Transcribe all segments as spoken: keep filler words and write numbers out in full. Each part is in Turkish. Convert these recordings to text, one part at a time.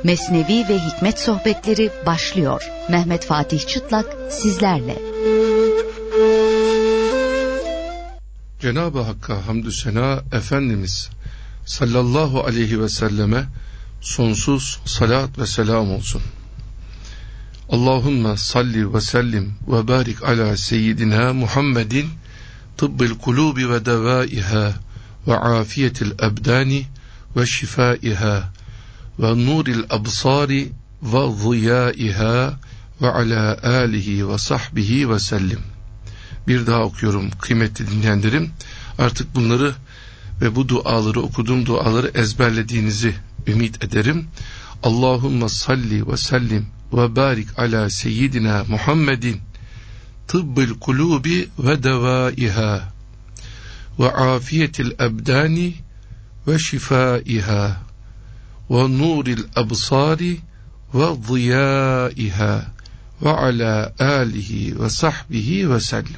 Mesnevi ve Hikmet Sohbetleri başlıyor. Mehmet Fatih Çıtlak sizlerle. Cenab-ı Hakk'a hamdü sena, Efendimiz sallallahu aleyhi ve selleme sonsuz salat ve selam olsun. Allahümme salli ve sellim ve barik ala seyyidina Muhammedin tıbbil kulubi ve devaiha ve afiyetil ebdani ve şifaiha ve nuril absari ve ziyaiha ve ala alihi ve sahbihi ve sellim. Bir daha okuyorum kıymetli dinleyenlerim. Artık bunları ve bu duaları, okuduğum duaları ezberlediğinizi ümit ederim. Allahümme salli ve sellim ve barik ala seyyidina Muhammedin tıbbil kulubi ve devaiha ve afiyetil ebdani ve şifaiha ve nuril absari ve ziyaiha ve ala alihi ve sahbihi ve sellim.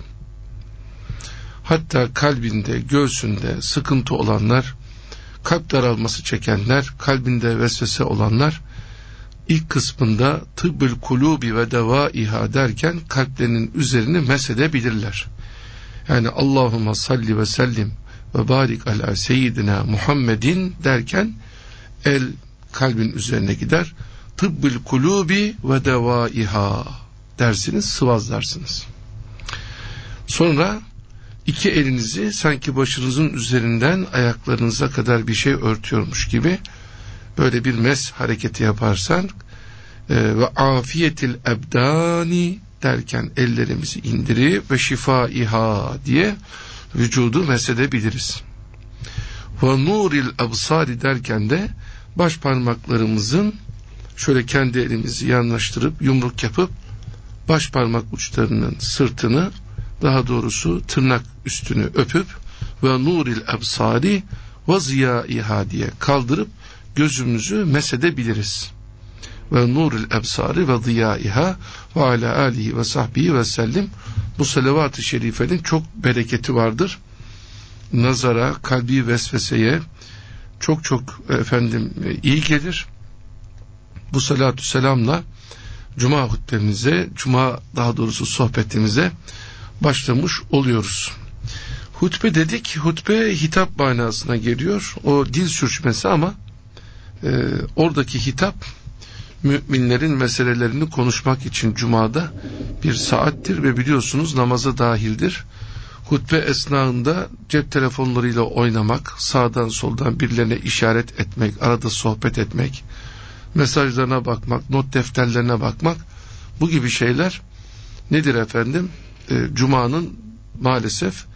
Hatta kalbinde, göğsünde sıkıntı olanlar, kalp daralması çekenler, kalbinde vesvese olanlar, ilk kısmında tıbbül kulubi ve devaiha derken kalplerinin üzerini mesedebilirler. Yani Allahümme salli ve sellim ve barik ala seyyidina Muhammedin derken el kalbin üzerine gider. Tıbbül kulubi ve devaiha dersiniz, sıvazlarsınız. Sonra iki elinizi sanki başınızın üzerinden ayaklarınıza kadar bir şey örtüyormuş gibi böyle bir mes hareketi yaparsan e, ve afiyetil ebdani derken ellerimizi indirip ve şifaiha diye vücudu mesedebiliriz. Ve nuril absari derken de baş parmaklarımızın şöyle kendi elimizi yanlaştırıp yumruk yapıp baş parmak uçlarının sırtını, daha doğrusu tırnak üstünü öpüp ve nuril absari ve ziyaiha diye kaldırıp gözümüzü mesedebiliriz. Ve nuril absari ve ziyaiha ve ala alihi ve sahbihi ve sellim. Bu salavat-ı şerifenin çok bereketi vardır. Nazara, kalbi vesveseye çok çok efendim iyi gelir. Bu salatü selamla Cuma hutbemize, Cuma daha doğrusu sohbetimize başlamış oluyoruz. Hutbe dedik, hutbe hitap manasına geliyor. O dil sürçmesi ama e, oradaki hitap müminlerin meselelerini konuşmak için Cuma'da bir saattir ve biliyorsunuz namaza dahildir. Hutbe esnasında cep telefonlarıyla oynamak, sağdan soldan birilerine işaret etmek, arada sohbet etmek, mesajlarına bakmak, not defterlerine bakmak, bu gibi şeyler nedir efendim? E, Cuma'nın maalesef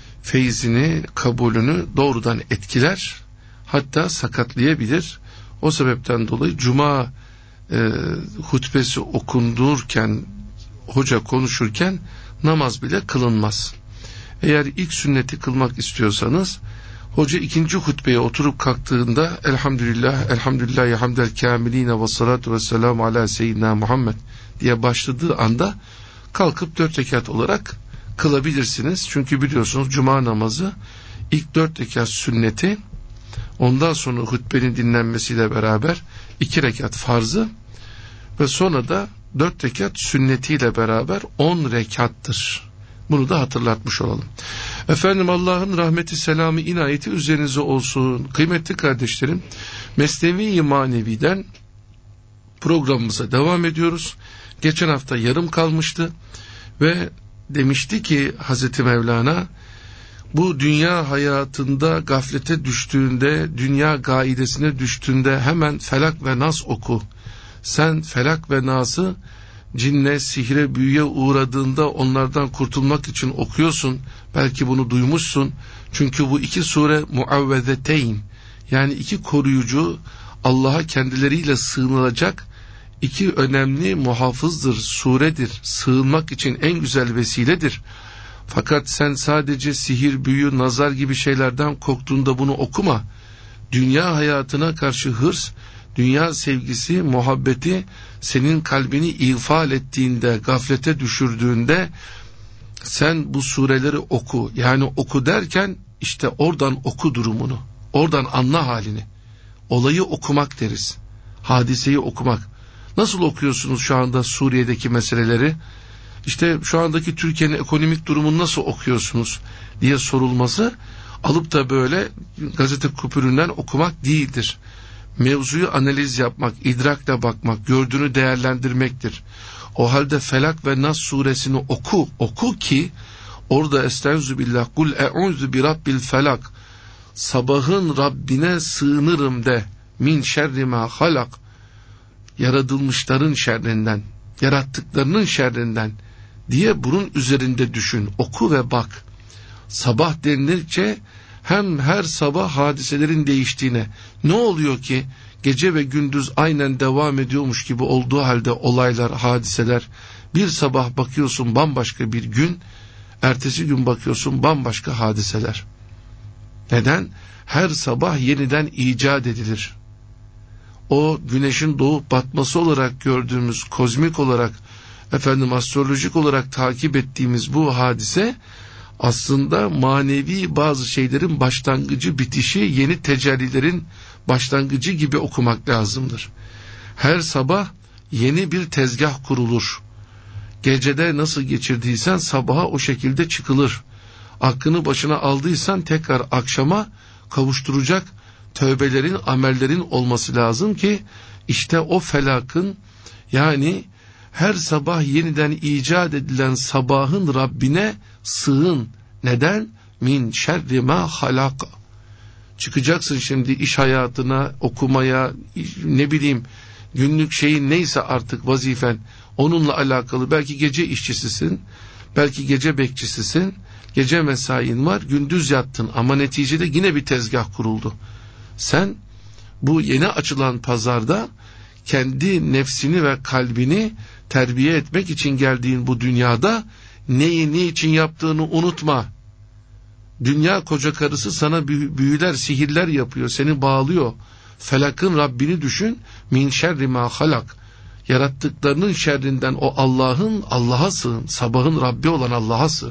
feyzini, kabulünü doğrudan etkiler, hatta sakatlayabilir. O sebepten dolayı Cuma e, hutbesi okundurken, hoca konuşurken namaz bile kılınmaz. Eğer ilk sünneti kılmak istiyorsanız, hoca ikinci hutbeye oturup kalktığında elhamdülillah, elhamdülillahi hamdel kâmiline ve salatu ve selamu ala seyyidina Muhammed diye başladığı anda kalkıp dört rekat olarak kılabilirsiniz. Çünkü biliyorsunuz Cuma namazı ilk dört rekat sünneti, ondan sonra hutbenin dinlenmesiyle beraber iki rekat farzı ve sonra da dört rekat sünnetiyle beraber on rekattır. Bunu da hatırlatmış olalım. Efendim, Allah'ın rahmeti, selamı, inayeti üzerinize olsun. Kıymetli kardeşlerim, Mesnevi-i Manevi'den programımıza devam ediyoruz. Geçen hafta yarım kalmıştı ve demişti ki Hazreti Mevlana, bu dünya hayatında gaflete düştüğünde, dünya gaidesine düştüğünde hemen Felak ve Nas oku. Sen Felak ve Nas'ı cinne, sihre, büyüye uğradığında onlardan kurtulmak için okuyorsun. Belki bunu duymuşsun. Çünkü bu iki sure muavvezeteyn, yani iki koruyucu, Allah'a kendileriyle sığınılacak iki önemli muhafızdır, suredir. Sığınmak için en güzel vesiledir. Fakat sen sadece sihir, büyü, nazar gibi şeylerden korktuğunda bunu okuma. Dünya hayatına karşı hırs, dünya sevgisi, muhabbeti senin kalbini ifal ettiğinde, gaflete düşürdüğünde sen bu sureleri oku. Yani oku derken işte oradan oku durumunu, oradan anla halini. Olayı okumak deriz. hadiseyi okumak. Nasıl okuyorsunuz şu anda Suriye'deki meseleleri? İşte şu andaki Türkiye'nin ekonomik durumunu nasıl okuyorsunuz diye sorulması, alıp da böyle gazete kupüründen okumak değildir. Mevzuyu analiz yapmak, idrakla bakmak, gördüğünü değerlendirmektir. O halde Felak ve Nas suresini oku, oku ki orada estağfirullah, kul e'udhu bi rabbil felak, sabahın Rabbine sığınırım de, min şerri ma halak, yaratılmışların şerrinden, yarattıklarının şerrinden diye bunun üzerinde düşün, oku ve bak. Sabah denilince hem her sabah hadiselerin değiştiğine, ne oluyor ki gece ve gündüz aynen devam ediyormuş gibi olduğu halde olaylar, hadiseler, bir sabah bakıyorsun bambaşka bir gün, ertesi gün bakıyorsun bambaşka hadiseler. Neden? Her sabah yeniden icat edilir. O güneşin doğup batması olarak gördüğümüz, kozmik olarak, efendim astrolojik olarak takip ettiğimiz bu hadise aslında manevi bazı şeylerin başlangıcı, bitişi, yeni tecellilerin başlangıcı gibi okumak lazımdır. Her sabah yeni bir tezgah kurulur. Gecede nasıl geçirdiysen sabaha o şekilde çıkılır. Aklını başına aldıysan tekrar akşama kavuşturacak tövbelerin, amellerin olması lazım ki işte o felakın, yani her sabah yeniden icat edilen sabahın Rabbine sığın. Neden? Min şerri ma halak. Çıkacaksın şimdi iş hayatına, okumaya, ne bileyim günlük şeyin neyse artık vazifen, onunla alakalı, belki gece işçisisin, belki gece bekçisisin, gece mesain var, gündüz yattın ama neticede yine bir tezgah kuruldu. Sen bu yeni açılan pazarda kendi nefsini ve kalbini terbiye etmek için geldiğin bu dünyada neyi ne için yaptığını unutma. Dünya koca karısı sana büyüler, sihirler yapıyor, seni bağlıyor. Felakın Rabbini düşün. Min şerri ma halak. Yarattıklarının şerrinden o Allah'ın, Allah'a sığın. Sabahın Rabbi olan Allah'a sığın.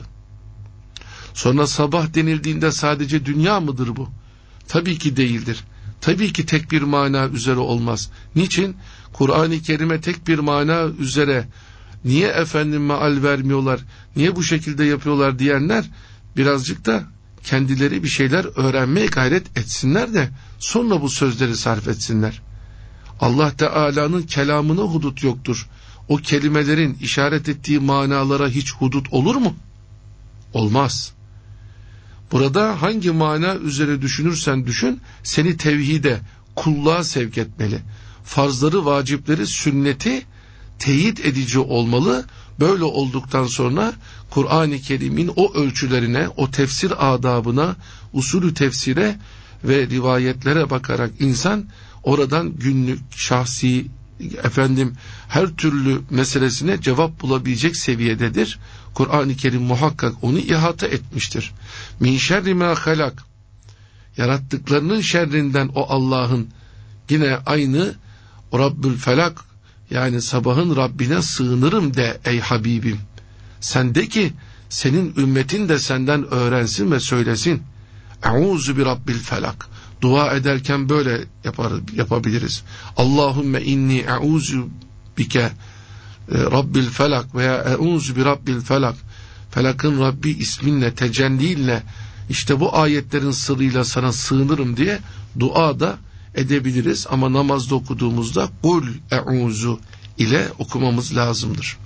Sonra sabah denildiğinde sadece dünya mıdır bu? Tabii ki değildir. Tabii ki tek bir mana üzere olmaz. Niçin? Kur'an-ı Kerim'e tek bir mana üzere niye efendim meal vermiyorlar, niye bu şekilde yapıyorlar diyenler birazcık da kendileri bir şeyler öğrenmeye gayret etsinler de sonra bu sözleri sarf etsinler. Allah Teala'nın kelamına hudut yoktur. O kelimelerin işaret ettiği manalara hiç hudut olur mu? Olmaz. Burada hangi mana üzere düşünürsen düşün, seni tevhide, kulluğa sevk etmeli. Farzları, vacipleri, sünneti teyit edici olmalı. Böyle olduktan sonra Kur'an-ı Kerim'in o ölçülerine, o tefsir adabına, usulü tefsire ve rivayetlere bakarak insan oradan günlük, şahsi, efendim her türlü meselesine cevap bulabilecek seviyededir. Kur'an-ı Kerim muhakkak onu ihata etmiştir. Min şerri ma halak. Yarattıklarının şerrinden o Allah'ın, yine aynı Rabbül Felak, yani sabahın Rabbine sığınırım de ey Habibim. Sen de ki senin ümmetin de senden öğrensin ve söylesin. Euzu bi Rabbil Felak. Dua ederken böyle yapar, yapabiliriz. Allahümme inni euzu bike Rabbil Felak veya euzu bi Rabbil Felak. Felakın Rabbi isminle, tecellinle, işte bu ayetlerin sırrıyla sana sığınırım diye dua da edebiliriz. Ama namazda okuduğumuzda kul euzu ile okumamız lazımdır.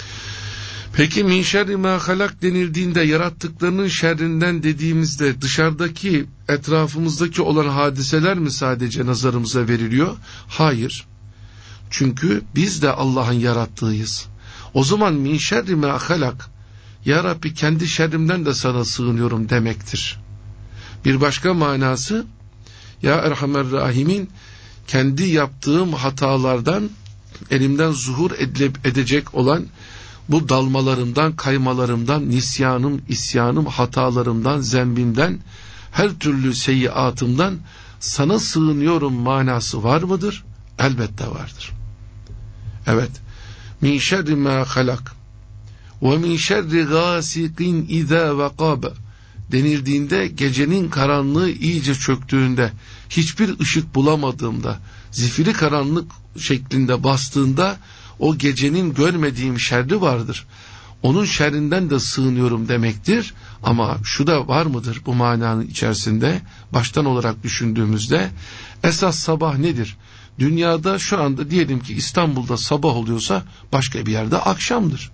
Peki min şerri ma halak denildiğinde, yarattıklarının şerrinden dediğimizde dışarıdaki, etrafımızdaki olan hadiseler mi sadece nazarımıza veriliyor? Hayır. Çünkü biz de Allah'ın yarattığıyız. O zaman min şerri ma halak, ya Rabbi kendi şerrimden de sana sığınıyorum demektir. Bir başka manası, ya Erhamer Rahimin, kendi yaptığım hatalardan, elimden zuhur edecek olan bu dalmalarımdan, kaymalarımdan, nisyanım, isyanım, hatalarımdan, zembimden, her türlü seyyiatımdan sana sığınıyorum manası var mıdır? Elbette vardır. Evet. Min şerri ma halak ve min şerri gâsikin izâ vekâbe denildiğinde gecenin karanlığı iyice çöktüğünde, hiçbir ışık bulamadığımda, zifiri karanlık şeklinde bastığında o gecenin görmediğim şerri vardır. Onun şerrinden de sığınıyorum demektir. Ama şu da var mıdır bu mananın içerisinde? Baştan olarak düşündüğümüzde esas sabah nedir? Dünyada şu anda diyelim ki İstanbul'da sabah oluyorsa başka bir yerde akşamdır.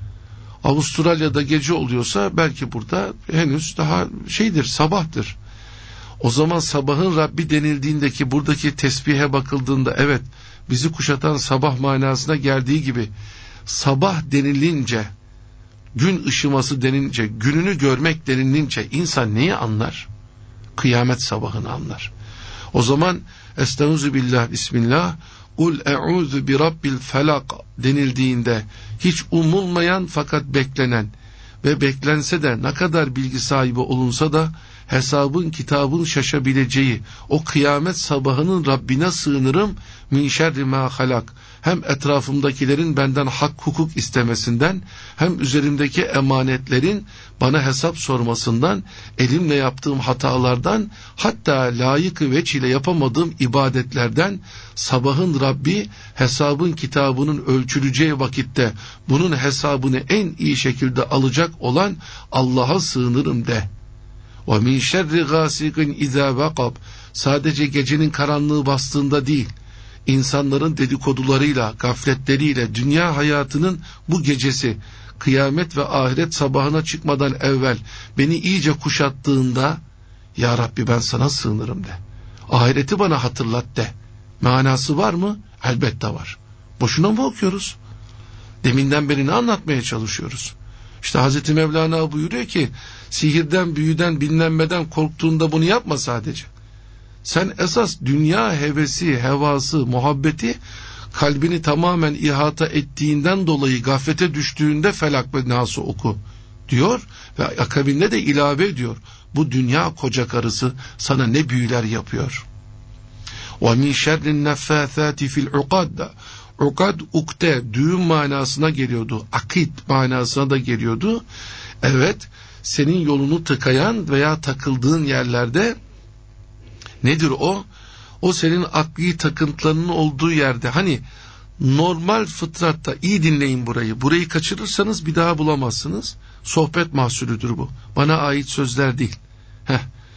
Avustralya'da gece oluyorsa belki burada henüz daha şeydir, sabahtır. O zaman sabahın Rabbi denildiğindeki buradaki tesbihe bakıldığında evet bizi kuşatan sabah manasına geldiği gibi sabah denilince, gün ışıması denince, gününü görmek denilince insan neyi anlar? Kıyamet sabahını anlar. O zaman Estaizu billah bismillah Kul e'udhu bi rabbil felak denildiğinde hiç umulmayan fakat beklenen ve beklense de ne kadar bilgi sahibi olunsa da hesabın kitabın şaşabileceği o kıyamet sabahının Rabbine sığınırım min şerri ma halak. Hem etrafımdakilerin benden hak hukuk istemesinden, hem üzerimdeki emanetlerin bana hesap sormasından, elimle yaptığım hatalardan, hatta layık-ı veç ile yapamadığım ibadetlerden, sabahın Rabbi hesabın kitabının ölçüleceği vakitte bunun hesabını en iyi şekilde alacak olan Allah'a sığınırım de. وَمِنْ شَرِّ غَاسِقٍ اِذَا وَقَبْ Sadece gecenin karanlığı bastığında değil, insanların dedikodularıyla, gafletleriyle dünya hayatının bu gecesi, kıyamet ve ahiret sabahına çıkmadan evvel beni iyice kuşattığında, Ya Rabbi ben sana sığınırım de. Ahireti bana hatırlat de. Manası var mı? Elbette var. Boşuna mı okuyoruz? Deminden beri ne anlatmaya çalışıyoruz? İşte Hazreti Mevlana buyuruyor ki, sihirden, büyüden, bilinmeden korktuğunda bunu yapma sadece. Sen esas dünya hevesi, hevası, muhabbeti kalbini tamamen ihata ettiğinden dolayı gaflete düştüğünde Felak ve Nas'ı oku diyor ve akabinde de ilave ediyor. Bu dünya koca karısı sana ne büyüler yapıyor. وَمِنْ شَرِّ النَّفَّاثَاتِ فِي الْعُقَدَّ Ukad, ukde, düğüm manasına geliyordu. Akit manasına da geliyordu. Evet, senin yolunu tıkayan veya takıldığın yerlerde nedir o? O senin akli takıntılarının olduğu yerde. Hani normal fıtratta, iyi dinleyin burayı. Burayı kaçırırsanız bir daha bulamazsınız. Sohbet mahsulüdür bu. Bana ait sözler değil. Heh.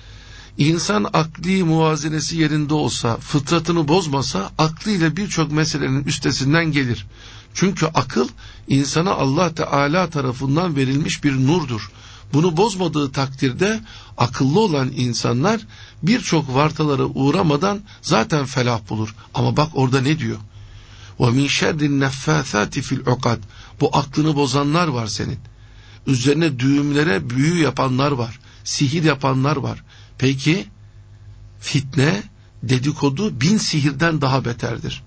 İnsan akli muvazenesi yerinde olsa, fıtratını bozmasa, aklıyla birçok meselenin üstesinden gelir. Çünkü akıl, insana Allah Teala tarafından verilmiş bir nurdur. Bunu bozmadığı takdirde, akıllı olan insanlar, birçok vartalara uğramadan zaten felah bulur. Ama bak orada ne diyor? وَمِنْ شَرِّ النَّفَّاثَاتِ فِي الْعُقَدِ Bu aklını bozanlar var senin. Üzerine düğümlere büyü yapanlar var. Sihir yapanlar var. Peki fitne, dedikodu bin sihirden daha beterdir.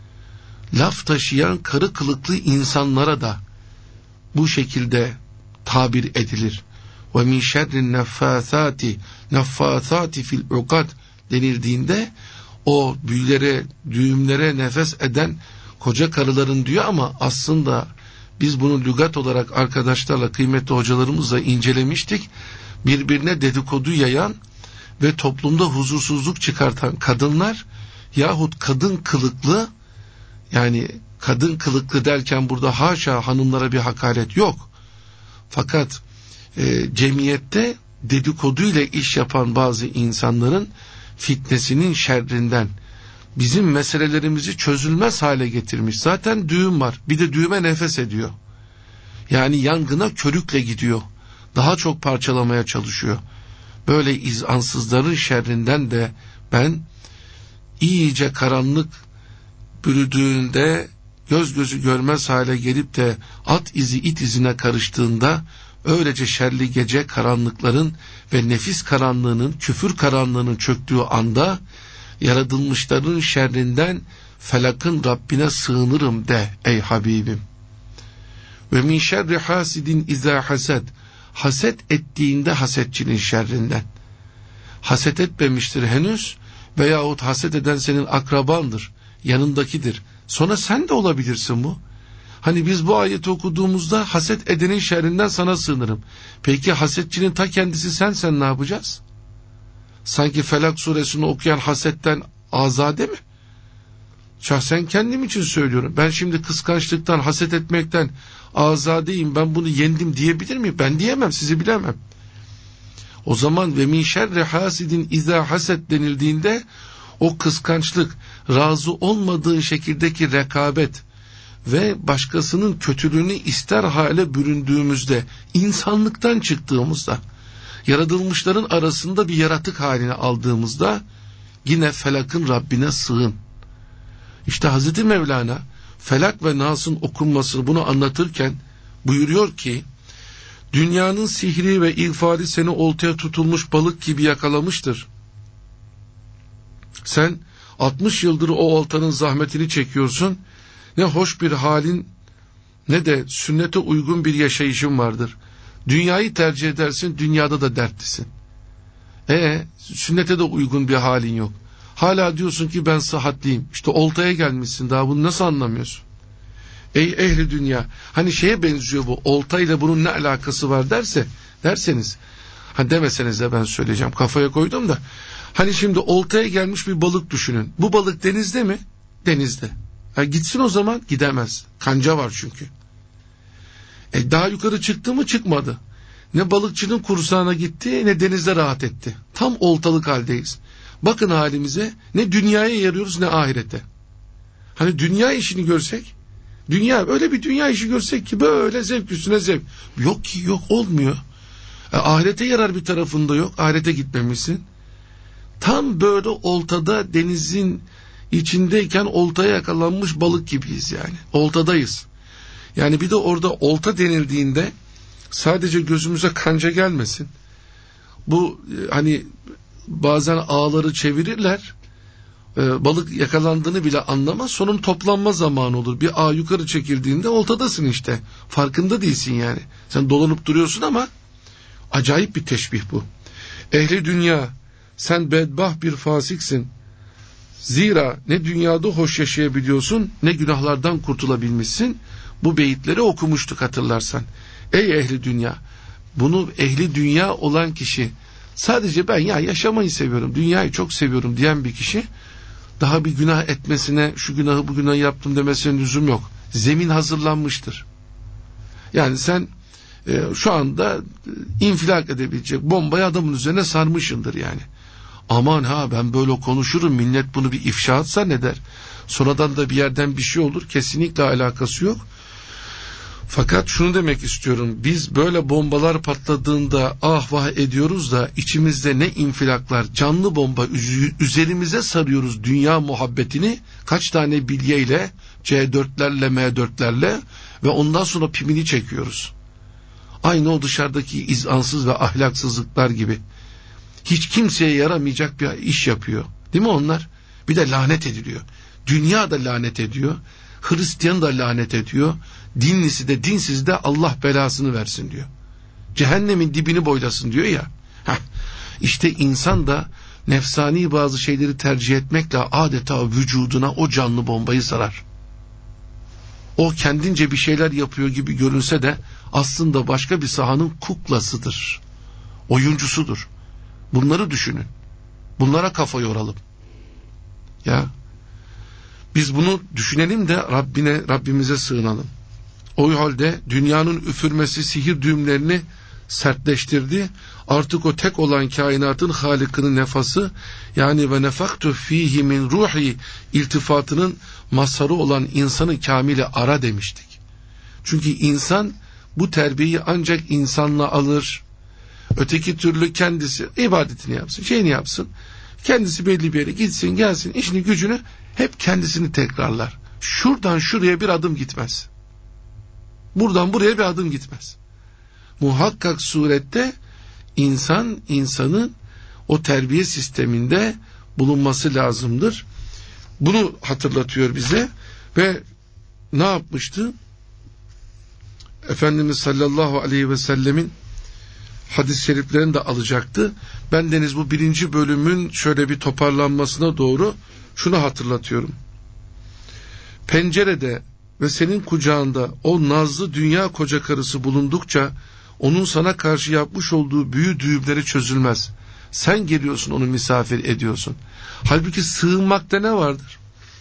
Laf taşıyan karı kılıklı insanlara da bu şekilde tabir edilir. Ve min şerrin neffâthâti neffâthâti fil ukad denildiğinde o büyülere, düğümlere nefes eden koca karıların diyor ama aslında biz bunu lügat olarak arkadaşlarla, kıymetli hocalarımızla incelemiştik. Birbirine dedikodu yayan ve toplumda huzursuzluk çıkartan kadınlar yahut kadın kılıklı, yani kadın kılıklı derken burada haşa hanımlara bir hakaret yok. Fakat e, cemiyette dedikodu ile iş yapan bazı insanların fitnesinin şerrinden bizim meselelerimizi çözülmez hale getirmiş. Zaten düğüm var. Bir de düğüme nefes ediyor. Yani yangına körükle gidiyor. Daha çok parçalamaya çalışıyor. Böyle izansızların şerrinden de ben iyice karanlık bürüdüğünde, göz gözü görmez hale gelip de at izi it izine karıştığında, öylece şerli gece karanlıkların ve nefis karanlığının, küfür karanlığının çöktüğü anda yaratılmışların şerrinden Felak'ın Rabbine sığınırım de ey Habibim. Ve min şerri hasidin izâ hased haset ettiğinde hasetçinin şerrinden. Haset etmemiştir henüz veyahut haset eden senin akrabandır, yanındakidir. Sonra sen de olabilirsin bu. Hani biz bu ayeti okuduğumuzda haset edenin şerrinden sana sığınırım. Peki hasetçinin ta kendisi sensen ne yapacağız? Sanki Felak suresini okuyan hasetten azade mi? Şahsen kendim için söylüyorum. Ben şimdi kıskançlıktan, haset etmekten azadeyim, ben bunu yendim diyebilir miyim? Ben diyemem, sizi bilemem. O zaman ve min şerri hasidin izâ haset denildiğinde o kıskançlık, razı olmadığın şekildeki rekabet ve başkasının kötülüğünü ister hale büründüğümüzde, insanlıktan çıktığımızda, yaratılmışların arasında bir yaratık haline aldığımızda yine Felak'ın Rabbine sığın. İşte Hazreti Mevlana Felak ve Nas'ın okunmasını bunu anlatırken buyuruyor ki, dünyanın sihri ve ifade seni oltaya tutulmuş balık gibi yakalamıştır. Sen altmış yıldır o oltanın zahmetini çekiyorsun. Ne hoş bir halin ne de sünnete uygun bir yaşayışın vardır. Dünyayı tercih edersin, dünyada da dertlisin. E sünnete de uygun bir halin yok. Hala diyorsun ki ben sıhhatliyim. İşte oltaya gelmişsin, daha bunu nasıl anlamıyorsun? Ey ehli dünya, hani şeye benziyor bu, oltayla bunun ne alakası var derse, derseniz, hani demeseniz de ben söyleyeceğim, kafaya koydum da, hani şimdi oltaya gelmiş bir balık düşünün. Bu balık denizde mi? Denizde. Ha, gitsin o zaman, gidemez. Kanca var çünkü. E daha yukarı çıktı mı? Çıkmadı. Ne balıkçının kursağına gitti, ne denizde rahat etti. Tam oltalık haldeyiz. Bakın halimize, ne dünyaya yarıyoruz ne ahirete. Hani dünya işini görsek, dünya öyle bir dünya işi görsek ki böyle zevk üstüne zevk. Yok ki, yok, olmuyor. E, ahirete yarar bir tarafında yok. Ahirete gitmemişsin. Tam böyle oltada, denizin içindeyken oltaya yakalanmış balık gibiyiz yani. Oltadayız. Yani bir de orada olta denildiğinde sadece gözümüze kanca gelmesin. Bu hani bazen ağları çevirirler. E, balık yakalandığını bile anlamaz. Sonun toplanma zamanı olur. Bir ağ yukarı çekildiğinde oltadasın işte. Farkında değilsin yani. Sen dolanıp duruyorsun ama acayip bir teşbih bu. Ehli dünya, sen bedbaht bir fasiksin. Zira ne dünyada hoş yaşayabiliyorsun, ne günahlardan kurtulabilmişsin. Bu beyitleri okumuştuk hatırlarsan. Ey ehli dünya, bunu ehli dünya olan kişi, sadece ben ya yaşamayı seviyorum, dünyayı çok seviyorum diyen bir kişi, daha bir günah etmesine, şu günahı bu günahı yaptım demesine lüzum yok. Zemin hazırlanmıştır. Yani sen e, şu anda e, infilak edebilecek bombayı adamın üzerine sarmışındır yani. Aman ha, ben böyle konuşurum, millet bunu bir ifşaat zanneder. Sonradan da bir yerden bir şey olur, kesinlikle alakası yok. Fakat şunu demek istiyorum, biz böyle bombalar patladığında ah vah ediyoruz da içimizde ne infilaklar, canlı bomba üzerimize sarıyoruz dünya muhabbetini, kaç tane bilyeyle, C dörtlerle, M dörtlerle ve ondan sonra pimini çekiyoruz. Aynı o dışarıdaki izansız ve ahlaksızlıklar gibi. Hiç kimseye yaramayacak bir iş yapıyor. Değil mi onlar? Bir de lanet ediliyor. Dünya da lanet ediyor. Hristiyan da lanet ediyor. Dinlisi de dinsiz de Allah belasını versin diyor. Cehennemin dibini boylasın diyor ya. Heh, işte insan da nefsani bazı şeyleri tercih etmekle adeta vücuduna o canlı bombayı sarar. O kendince bir şeyler yapıyor gibi görünse de aslında başka bir sahanın kuklasıdır. Oyuncusudur. Bunları düşünün. Bunlara kafa yoralım. Ya biz bunu düşünelim de Rabbine, Rabbimize sığınalım. O halde dünyanın üfürmesi sihir düğümlerini sertleştirdi. Artık o tek olan kainatın Halık'ının nefası, yani ve nefaktu fihi min ruhi iltifatının mazharı olan insanı kamile ara demiştik. Çünkü insan bu terbiyeyi ancak insanla alır. Öteki türlü kendisi ibadetini yapsın, şeyini yapsın. Kendisi belli bir yere gitsin, gelsin, işini gücünü hep kendisini tekrarlar. Şuradan şuraya bir adım gitmez. Buradan buraya bir adım gitmez. Muhakkak surette insan, insanın o terbiye sisteminde bulunması lazımdır. Bunu hatırlatıyor bize ve ne yapmıştı? Efendimiz sallallahu aleyhi ve sellemin hadis-i şeriflerini de alacaktı. Ben deniz bu birinci bölümün şöyle bir toparlanmasına doğru şunu hatırlatıyorum. Pencerede ve senin kucağında o nazlı dünya koca karısı bulundukça onun sana karşı yapmış olduğu büyü düğümleri çözülmez. Sen geliyorsun, onu misafir ediyorsun. Halbuki sığınmakta ne vardır?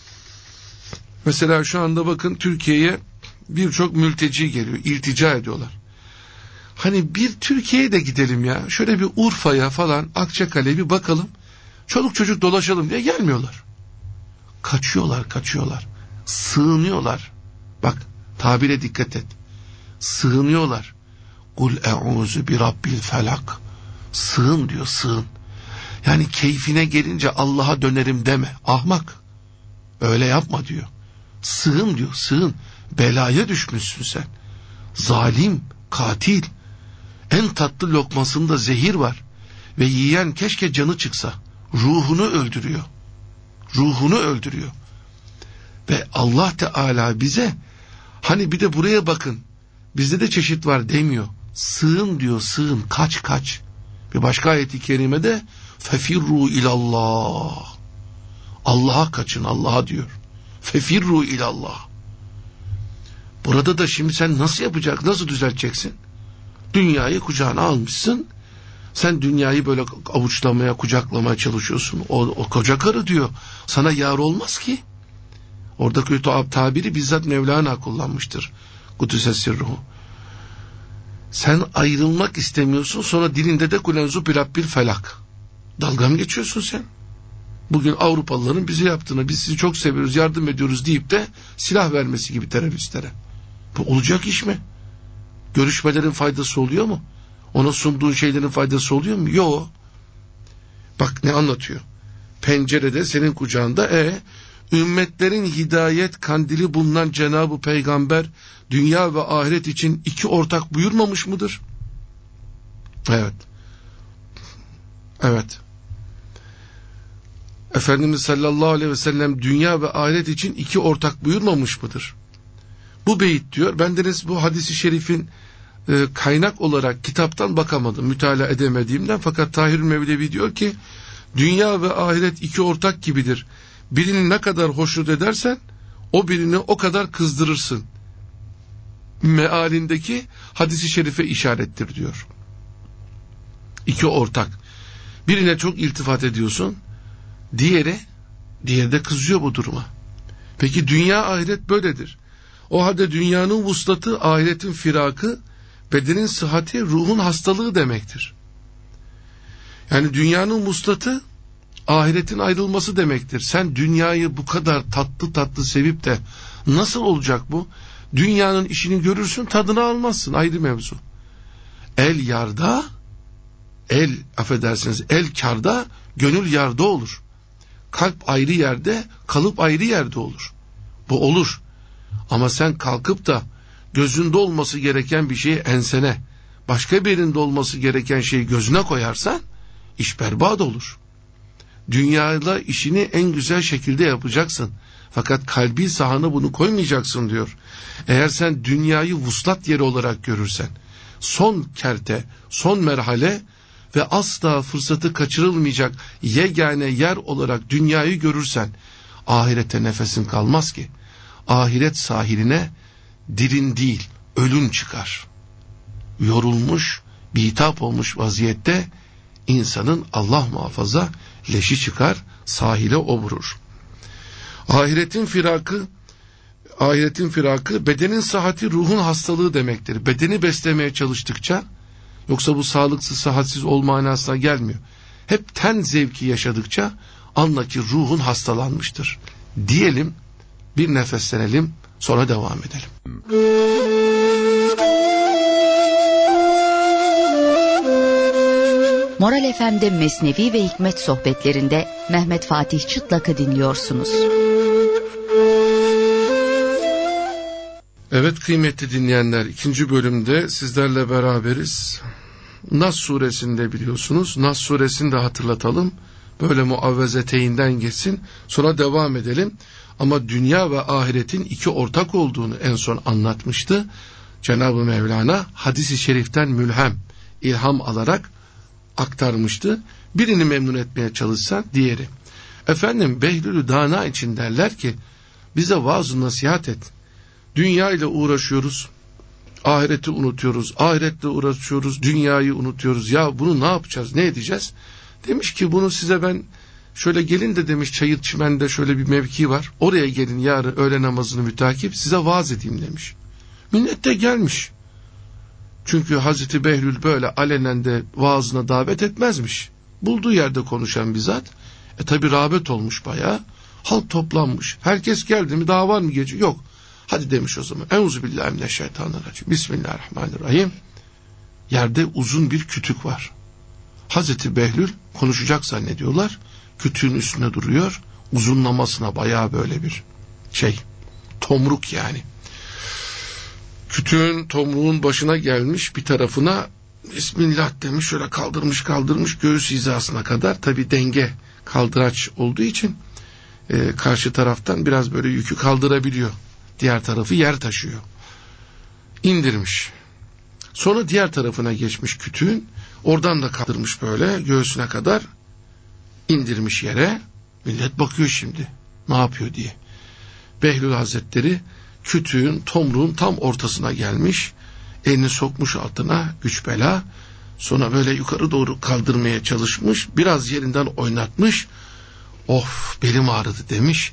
Mesela şu anda bakın, Türkiye'ye birçok mülteci geliyor, iltica ediyorlar. Hani bir Türkiye'ye de gidelim ya, şöyle bir Urfa'ya falan, Akçakale'ye bir bakalım, çoluk çocuk dolaşalım diye gelmiyorlar. Kaçıyorlar, kaçıyorlar. Sığınıyorlar. Bak, tabire dikkat et. Sığınıyorlar. Kul e'uzu bi rabbil felak. Sığın diyor, sığın. Yani keyfine gelince Allah'a dönerim deme. Ahmak. Öyle yapma diyor. Sığın diyor, sığın. Belaya düşmüşsün sen. Zalim, katil. En tatlı lokmasında zehir var. Ve yiyen keşke canı çıksa. Ruhunu öldürüyor. Ruhunu öldürüyor. Ve Allah Teala bize, hani bir de buraya bakın, bizde de çeşit var demiyor. Sığın diyor, sığın, kaç kaç. Bir başka ayet-i kerimede fefirru ilallah. Allah'a kaçın, Allah'a diyor. Fefirru ilallah. Burada da şimdi sen nasıl yapacaksın, nasıl düzelteceksin? Dünyayı kucağına almışsın. Sen dünyayı böyle avuçlamaya, kucaklamaya çalışıyorsun. O, o koca karı diyor, sana yar olmaz ki. Oradaki tabiri bizzat Mevlana kullanmıştır. Kudüs'e sirruhu. Sen ayrılmak istemiyorsun, sonra dilinde de kulenzu bir rabbil felak. Dalga mı geçiyorsun sen? Bugün Avrupalıların bize yaptığını, biz sizi çok seviyoruz, yardım ediyoruz deyip de silah vermesi gibi teröristlere. Bu olacak iş mi? Görüşmelerin faydası oluyor mu? Ona sunduğun şeylerin faydası oluyor mu? Yok. Bak ne anlatıyor. Pencerede senin kucağında e ümmetlerin hidayet kandili bulunan Cenab-ı Peygamber dünya ve ahiret için iki ortak buyurmamış mıdır? Evet. Evet. Efendimiz sallallahu aleyhi ve sellem dünya ve ahiret için iki ortak buyurmamış mıdır? Bu beyit diyor. Bendeniz bu hadisi şerifin e, kaynak olarak kitaptan bakamadım, mütalaa edemediğimden, fakat Tahir Mevlevi diyor ki dünya ve ahiret iki ortak gibidir. Birini ne kadar hoşnut edersen o birini o kadar kızdırırsın. Mealindeki hadisi şerife işarettir diyor. İki ortak. Birine çok iltifat ediyorsun, diğeri, diğeri de kızıyor bu duruma. Peki dünya ahiret böyledir. O halde dünyanın vuslatı, ahiretin firakı, bedenin sıhhati, ruhun hastalığı demektir. Yani dünyanın vuslatı, ahiretin ayrılması demektir. Sen dünyayı bu kadar tatlı tatlı sevip de nasıl olacak bu? Dünyanın işini görürsün, tadını almazsın, ayrı mevzu. El yarda, el affedersiniz, el karda, gönül yarda olur. Kalp ayrı yerde, kalıp ayrı yerde olur. Bu olur. Ama sen kalkıp da gözünde olması gereken bir şeyi ensene, başka birinde olması gereken şeyi gözüne koyarsan iş berbat olur. Dünyayla işini en güzel şekilde yapacaksın. Fakat kalbi sahana bunu koymayacaksın diyor. Eğer sen dünyayı vuslat yeri olarak görürsen, son kerte, son merhale ve asla fırsatı kaçırılmayacak yegane yer olarak dünyayı görürsen, ahirete nefesin kalmaz ki. Ahiret sahiline dirin değil, ölün çıkar. Yorulmuş, bitap olmuş vaziyette insanın Allah muhafaza leşi çıkar, sahile o vurur. Ahiretin firakı, ahiretin firakı bedenin sıhhati, ruhun hastalığı demektir. Bedeni beslemeye çalıştıkça, yoksa bu sağlıksız, sıhhatsiz olma manasına gelmiyor. Hep ten zevki yaşadıkça anla ki ruhun hastalanmıştır. Diyelim, bir nefeslenelim, sonra devam edelim. Moral F M'de Mesnevi ve Hikmet sohbetlerinde Mehmet Fatih Çıtlak'ı dinliyorsunuz. Evet kıymetli dinleyenler, ikinci bölümde sizlerle beraberiz. Nas suresinde biliyorsunuz, Nas suresini de hatırlatalım. Böyle muavvezeteyinden geçsin, sonra devam edelim. Ama dünya ve ahiretin iki ortak olduğunu en son anlatmıştı. Cenab-ı Mevlana hadis-i şeriften mülhem, ilham alarak aktarmıştı. Birini memnun etmeye çalışsan diğeri. Efendim Behlül-ü Dana için derler ki, bize vaaz-ı nasihat et. Dünya ile uğraşıyoruz, ahireti unutuyoruz, ahiretle uğraşıyoruz, dünyayı unutuyoruz. Ya bunu ne yapacağız, ne edeceğiz? Demiş ki bunu size ben şöyle gelin de demiş, Çayır Çimen'de şöyle bir mevki var. Oraya gelin yarın öğle namazını mütakip size vaaz edeyim demiş. Millet de gelmiş. Çünkü Hazreti Behlül böyle alenen de vaazına davet etmezmiş. Bulduğu yerde konuşan bir zat. E tabi rağbet olmuş bayağı. Halk toplanmış. Herkes geldi mi, daha var mı gece? Yok. Hadi demiş o zaman. Euzubillahimineşşeytanirracim. Bismillahirrahmanirrahim. Yerde uzun bir kütük var. Hazreti Behlül konuşacak zannediyorlar. Kütüğün üstüne duruyor. Uzunlamasına bayağı böyle bir şey. Tomruk yani. Kütüğün, tomruğun başına gelmiş, bir tarafına Bismillah demiş, şöyle kaldırmış kaldırmış göğüs hizasına kadar. Tabi denge kaldıraç olduğu için e, karşı taraftan biraz böyle yükü kaldırabiliyor. Diğer tarafı yer taşıyor. İndirmiş. Sonra diğer tarafına geçmiş kütüğün. Oradan da kaldırmış böyle göğsüne kadar. İndirmiş yere. Millet bakıyor şimdi ne yapıyor diye. Behlül Hazretleri kütüğün, tomruğun tam ortasına gelmiş. Elini sokmuş altına güç bela. Sonra böyle yukarı doğru kaldırmaya çalışmış. Biraz yerinden oynatmış. Of belim ağrıdı demiş.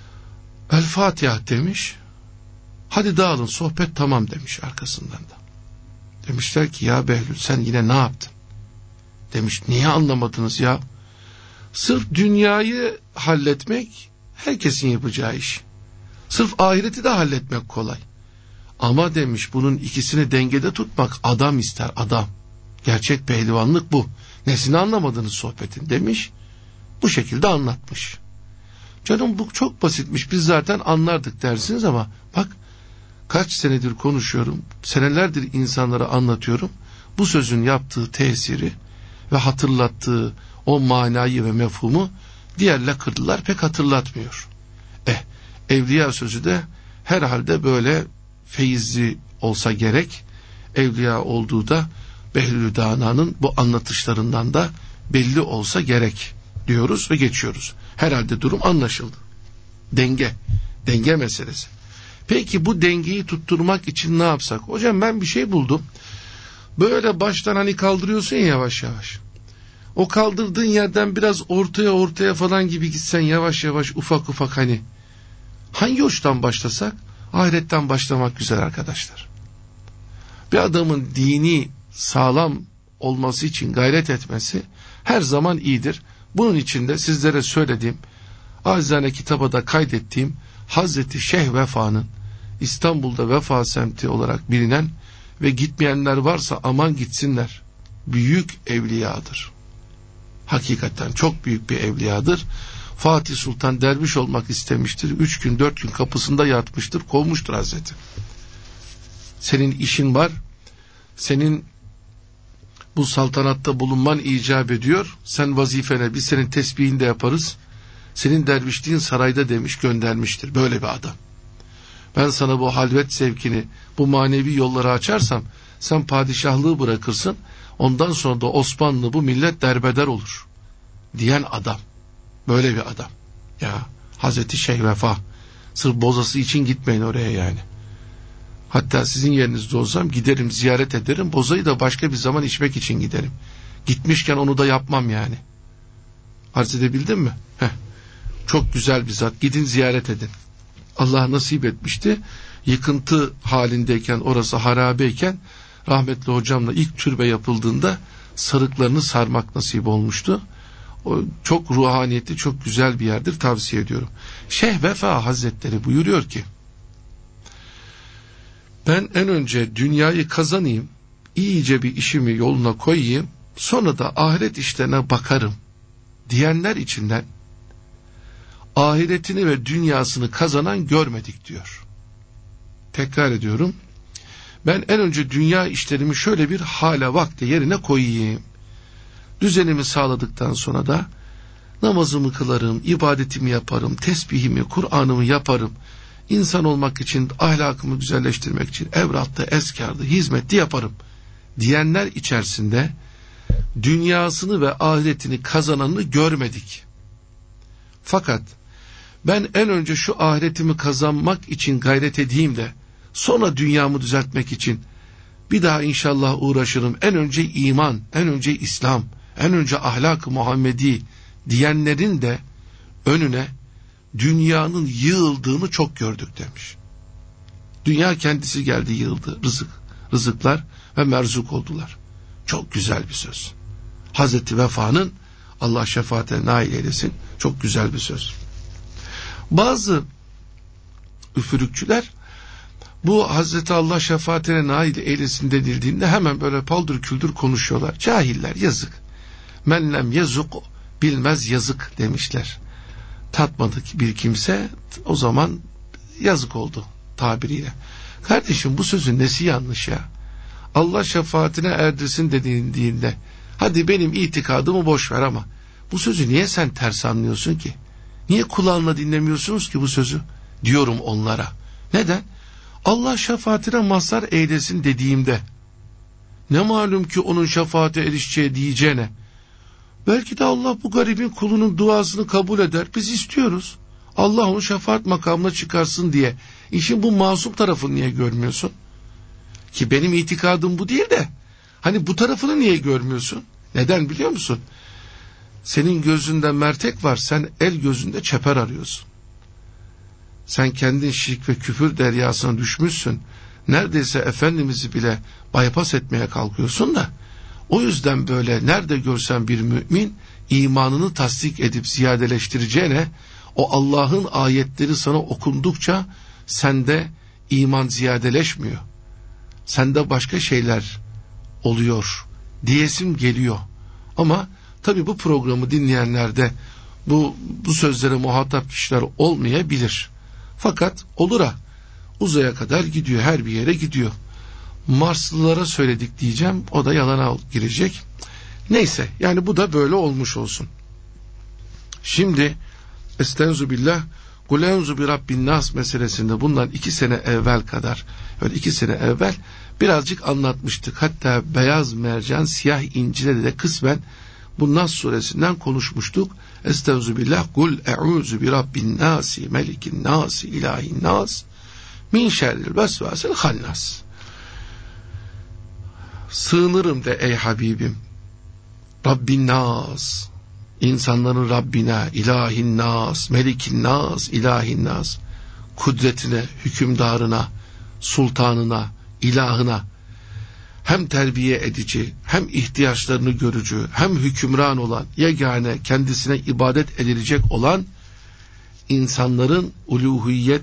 El Fatiha demiş. Hadi dağılın, sohbet tamam demiş arkasından da. Demişler ki ya Behlül sen yine ne yaptın? Demiş niye anlamadınız ya? Sırf dünyayı halletmek herkesin yapacağı iş. Sırf ahireti de halletmek kolay. Ama demiş bunun ikisini dengede tutmak adam ister, adam. Gerçek pehlivanlık bu. Nesini anlamadınız sohbetin demiş. Bu şekilde anlatmış. Canım bu çok basitmiş, biz zaten anlardık dersiniz ama bak kaç senedir konuşuyorum, senelerdir insanlara anlatıyorum. Bu sözün yaptığı tesiri ve hatırlattığı o manayı ve mefhumu diğer lakırdılar pek hatırlatmıyor. Eh, evliya sözü de herhalde böyle feyizli olsa gerek. Evliya olduğu da Behlül Dana'nın bu anlatışlarından da belli olsa gerek diyoruz ve geçiyoruz. Herhalde durum anlaşıldı. Denge, denge meselesi. Peki bu dengeyi tutturmak için ne yapsak? Hocam ben bir şey buldum. Böyle baştan hani kaldırıyorsun ya yavaş yavaş. O kaldırdığın yerden biraz ortaya ortaya falan gibi gitsen yavaş yavaş ufak ufak hani. Hangi uçtan başlasak? Ahiretten başlamak güzel arkadaşlar. Bir adamın dini sağlam olması için gayret etmesi her zaman iyidir. Bunun için de sizlere söylediğim, acizane kitaba da kaydettiğim Hazreti Şeyh Vefa'nın İstanbul'da Vefa semti olarak bilinen ve gitmeyenler varsa aman gitsinler. Büyük evliyadır. Hakikaten çok büyük bir evliyadır. Fatih Sultan derviş olmak istemiştir. Üç gün dört gün kapısında yatmıştır. Kovmuştur Hazreti. Senin işin var. Senin bu saltanatta bulunman icap ediyor. Sen vazifene, biz senin tesbihini de yaparız. Senin dervişliğin sarayda demiş, göndermiştir. Böyle bir adam. Ben sana bu halvet zevkini, bu manevi yolları açarsam sen padişahlığı bırakırsın. Ondan sonra da Osmanlı bu millet derbeder olur. Diyen adam. Böyle bir adam. Ya Hazreti Şeyh Vefa. Sırf bozası için gitmeyin oraya yani. Hatta sizin yerinizde olsam giderim, ziyaret ederim. Bozayı da başka bir zaman içmek için giderim. Gitmişken onu da yapmam yani. Arz edebildim mi? Heh. Çok güzel bir zat. Gidin ziyaret edin. Allah nasip etmişti. Yıkıntı halindeyken, orası harabeyken rahmetli hocamla ilk türbe yapıldığında sarıklarını sarmak nasip olmuştu. O çok ruhaniyetli, çok güzel bir yerdir, tavsiye ediyorum. Şeyh Vefa Hazretleri buyuruyor ki, ben en önce dünyayı kazanayım, iyice bir işimi yoluna koyayım, sonra da ahiret işlerine bakarım diyenler içinden ahiretini ve dünyasını kazanan görmedik diyor. Tekrar ediyorum. Ben en önce dünya işlerimi şöyle bir hale vakti yerine koyayım. Düzenimi sağladıktan sonra da namazımı kılarım, ibadetimi yaparım, tesbihimi, Kur'an'ımı yaparım. İnsan olmak için, ahlakımı güzelleştirmek için evratta, eskarda, hizmetli yaparım diyenler içerisinde dünyasını ve ahiretini kazananını görmedik. Fakat ben en önce şu ahiretimi kazanmak için gayret edeyim de Sonra dünyamı düzeltmek için bir daha inşallah uğraşırım. En önce iman, en önce İslam, en önce ahlak-ı Muhammedi diyenlerin de önüne dünyanın yığıldığını çok gördük demiş. Dünya kendisi geldi, yığıldı. Rızık, rızıklar ve merzuk oldular. Çok güzel bir söz. Hazreti Vefa'nın, Allah şefaate nail eylesin, çok güzel bir söz. Bazı üfürükçüler bu Hazreti Allah şefaatine nail eylesin denildiğinde hemen böyle paldır küldür konuşuyorlar. Cahiller, yazık. Men lem yazuk, bilmez yazık demişler. Tatmadı bir kimse, o zaman yazık oldu tabiriyle. Kardeşim, bu sözün nesi yanlış ya? Allah şefaatine erdirsin dediğinde, hadi benim itikadımı boş ver ama bu sözü niye sen ters anlıyorsun ki? Niye kulağınla dinlemiyorsunuz ki bu sözü? Diyorum onlara. Neden? Allah şefaatine mazhar eylesin dediğimde, ne malum ki onun şefaate erişeceği diyeceğine, belki de Allah bu garibin kulunun duasını kabul eder. Biz istiyoruz. Allah onu şefaat makamına çıkarsın diye. İşin bu masum tarafını niye görmüyorsun? Ki benim itikadım bu değil de, hani bu tarafını niye görmüyorsun? Neden biliyor musun? Senin gözünde mertek var, sen el gözünde çeper arıyorsun. Sen kendin şirk ve küfür deryasına düşmüşsün. Neredeyse Efendimiz'i bile bypass etmeye kalkıyorsun da, o yüzden böyle nerede görsen bir mümin imanını tasdik edip ziyadeleştireceğine, o Allah'ın ayetleri sana okundukça sende iman ziyadeleşmiyor. Sende başka şeyler oluyor diyesim geliyor. Ama tabii bu programı dinleyenlerde bu, bu sözlere muhatap kişiler olmayabilir. Fakat olur ha, uzaya kadar gidiyor, her bir yere gidiyor. Marslılara söyledik diyeceğim, o da yalana girecek. Neyse, yani bu da böyle olmuş olsun. Şimdi Estenzu billah, Kulenzu bi Rabbin Nas meselesinde bundan iki sene evvel kadar, öyle iki sene evvel birazcık anlatmıştık. Hatta beyaz mercan siyah incide de kısmen bu Nas suresinden konuşmuştuk. Estenzu billah, kul e'uzu bi Rabbin Nasi, Melikin Nasi, İlahin Nas, min şerril vesvasil hannas. Sığınırım de ey Habibim, Rabbin Nas, insanların Rabbine, İlahin Nas, Melikin Nas, İlahin Nas, kudretine, hükümdarına, sultanına, ilahına, hem terbiye edici, hem ihtiyaçlarını görücü, hem hükümran olan, yegane kendisine ibadet edilecek olan insanların uluhiyet,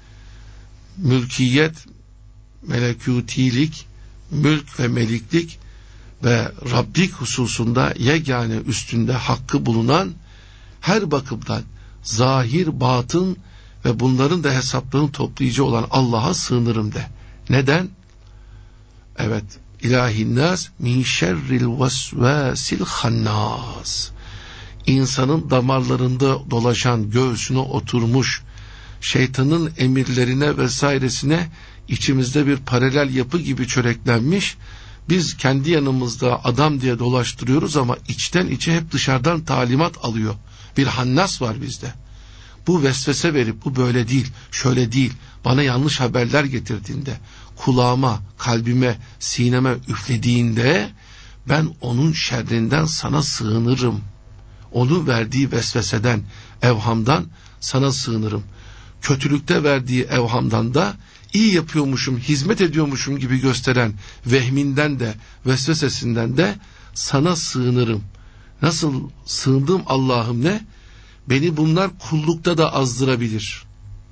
mülkiyet, melekutilik, mülk ve meliklik ve Rabblik hususunda yegane üstünde hakkı bulunan, her bakımdan zahir, batın ve bunların da hesaplarını toplayıcı olan Allah'a sığınırım de. Neden? Evet, İlahin nas min şerril vesvasil hannas. İnsanın damarlarında dolaşan, göğsüne oturmuş şeytanın emirlerine vesairesine içimizde bir paralel yapı gibi çöreklenmiş, biz kendi yanımızda adam diye dolaştırıyoruz ama içten içe hep dışarıdan talimat alıyor. Bir hannas var bizde. Bu vesvese verip bu böyle değil, şöyle değil, bana yanlış haberler getirdiğinde, kulağıma, kalbime, sineme üflediğinde ben onun şerrinden sana sığınırım. Onun verdiği vesveseden, evhamdan sana sığınırım. Kötülükte verdiği evhamdan da iyi yapıyormuşum, hizmet ediyormuşum gibi gösteren vehminden de, vesvesesinden de sana sığınırım. Nasıl sığındığım Allah'ım ne? Beni bunlar kullukta da azdırabilir.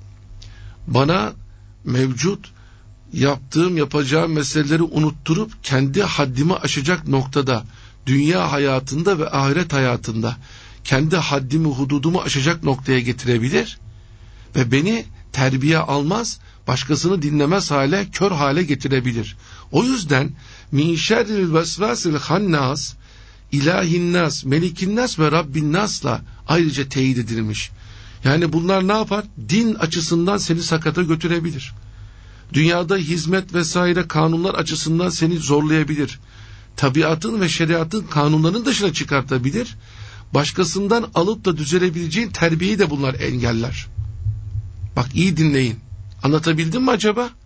Bana mevcut yaptığım, yapacağım meseleleri unutturup kendi haddimi aşacak noktada, dünya hayatında ve ahiret hayatında kendi haddimi, hududumu aşacak noktaya getirebilir ve beni terbiye almaz, başkasını dinlemez hale, kör hale getirebilir. O yüzden min şerril vesvasil hannas, İlahin nas, Melikin nas ve Rabbin nas'la ayrıca teyit edilmiş. Yani bunlar ne yapar? Din açısından seni sakata götürebilir. Dünyada hizmet vesaire kanunlar açısından seni zorlayabilir. Tabiatın ve şeriatın kanunlarının dışına çıkartabilir. Başkasından alıp da düzelebileceğin terbiyeyi de bunlar engeller. Bak iyi dinleyin. Anlatabildim mi acaba?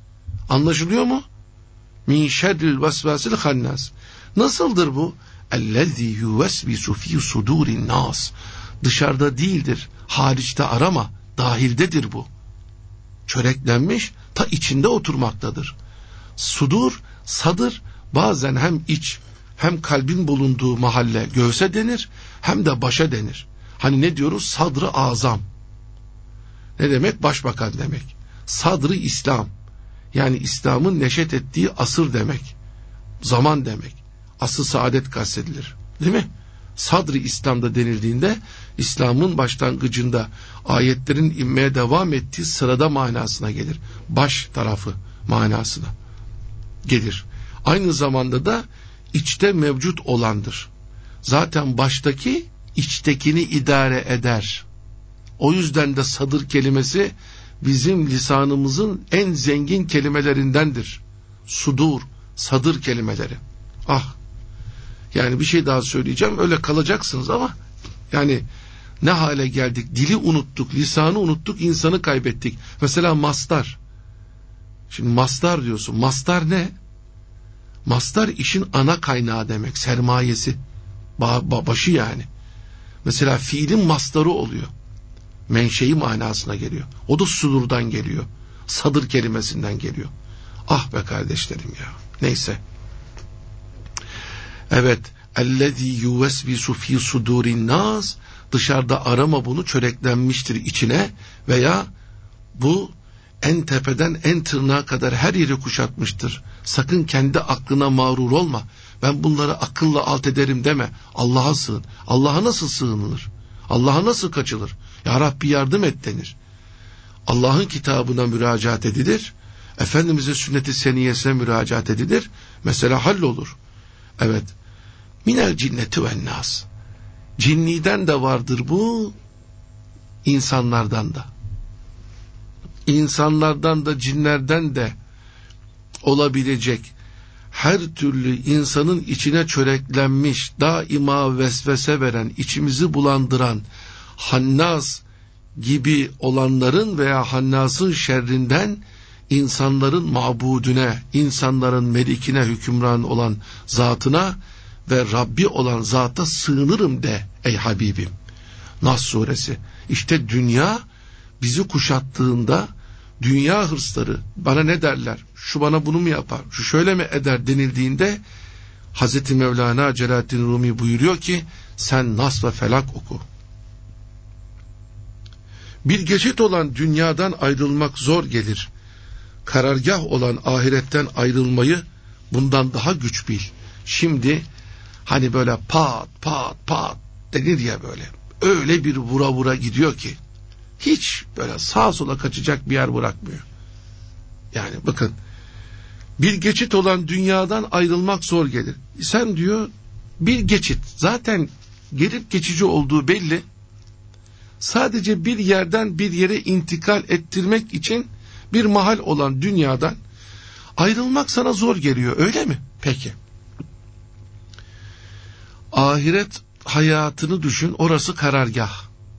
Anlaşılıyor mu? Min şerril vesvesil hannas. Nasıldır bu? Ellezî yuvesvisu fî sudûrin nâs. Dışarıda değildir, hariçte arama, dahildedir bu. Çöreklenmiş, ta içinde oturmaktadır. Sudur, sadır, bazen hem iç, hem kalbin bulunduğu mahalle göğse denir, hem de başa denir. Hani ne diyoruz? Sadr-ı azam. Ne demek? Başbakan demek. Sadr-ı İslam. Yani İslam'ın neşet ettiği asır demek. Zaman demek. Asr-ı saadet kastedilir. Değil mi? Sadr-ı İslam'da denildiğinde İslam'ın başlangıcında ayetlerin inmeye devam ettiği sırada manasına gelir. Baş tarafı manasına gelir. Aynı zamanda da içte mevcut olandır. Zaten baştaki içtekini idare eder. O yüzden de sadır kelimesi bizim lisanımızın en zengin kelimelerindendir. Sudur, sadır kelimeleri. Ah, yani bir şey daha söyleyeceğim, öyle kalacaksınız ama yani ne hale geldik, dili unuttuk, lisanı unuttuk, insanı kaybettik. Mesela mastar. Şimdi mastar diyorsun, mastar ne? Mastar işin ana kaynağı demek, sermayesi, ba- ba- başı yani. Mesela fiilin mastarı oluyor. Menşei manasına geliyor. O da sudurdan geliyor. Sadır kelimesinden geliyor. Ah be kardeşlerim ya. Neyse. Evet. Ellezî yuvesvisu fî sudûrin nâs. Dışarıda arama bunu, çöreklenmiştir içine veya bu en tepeden en tırnağa kadar her yeri kuşatmıştır. Sakın kendi aklına mağrur olma. Ben bunları akılla alt ederim deme. Allah'a sığın. Allah'a nasıl sığınılır? Allah'a nasıl kaçılır? Ya Rabbi yardım et denir. Allah'ın kitabına müracaat edilir. Efendimiz'in sünnet-i seniyesine müracaat edilir. Mesela hallolur. Evet. Minel cinneti ven nas. Cinniden de vardır bu, insanlardan da. İnsanlardan da cinlerden de olabilecek her türlü insanın içine çöreklenmiş, daima vesvese veren, içimizi bulandıran, hannas gibi olanların veya hannasın şerrinden insanların mabudüne, insanların melikine hükümran olan zatına ve Rabbi olan zata sığınırım de ey Habibim. Nas suresi. İşte dünya bizi kuşattığında, dünya hırsları, bana ne derler, şu bana bunu mu yapar, şu şöyle mi eder denildiğinde Hazreti Mevlana Celaleddin Rumi buyuruyor ki sen Nas ve Felak oku. Bir geçit olan dünyadan ayrılmak zor gelir. Karargah olan ahiretten ayrılmayı bundan daha güç bil. Şimdi hani böyle pat pat pat denir ya böyle. Öyle bir vura vura gidiyor ki hiç böyle sağa sola kaçacak bir yer bırakmıyor. Yani bakın, bir geçit olan dünyadan ayrılmak zor gelir. Sen diyor bir geçit, zaten gelip geçici olduğu belli. Sadece bir yerden bir yere intikal ettirmek için bir mahal olan dünyadan ayrılmak sana zor geliyor, öyle mi? Peki. Ahiret hayatını düşün, orası karargah.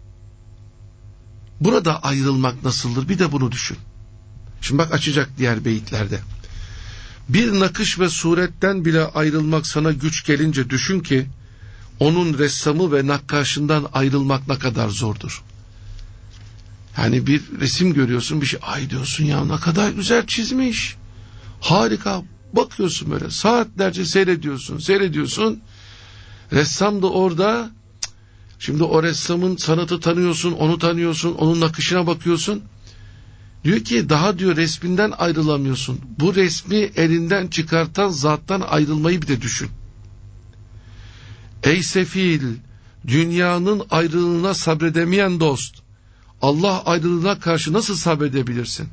Burada ayrılmak nasıldır? Bir de bunu düşün. Şimdi bak, açacak diğer beyitlerde. Bir nakış ve suretten bile ayrılmak sana güç gelince düşün ki onun ressamı ve nakkaşından ayrılmak ne kadar zordur. Yani bir resim görüyorsun, bir şey, ay diyorsun ya ne kadar güzel çizmiş. Harika. Bakıyorsun böyle saatlerce seyrediyorsun, seyrediyorsun. Ressam da orada. Şimdi o ressamın sanatı tanıyorsun, onu tanıyorsun, onun nakışına bakıyorsun. Diyor ki daha diyor resminden ayrılamıyorsun. Bu resmi elinden çıkartan zattan ayrılmayı bir de düşün. Ey sefil, dünyanın ayrılığına sabredemeyen dost, Allah ayrılığına karşı nasıl sabredebilirsin?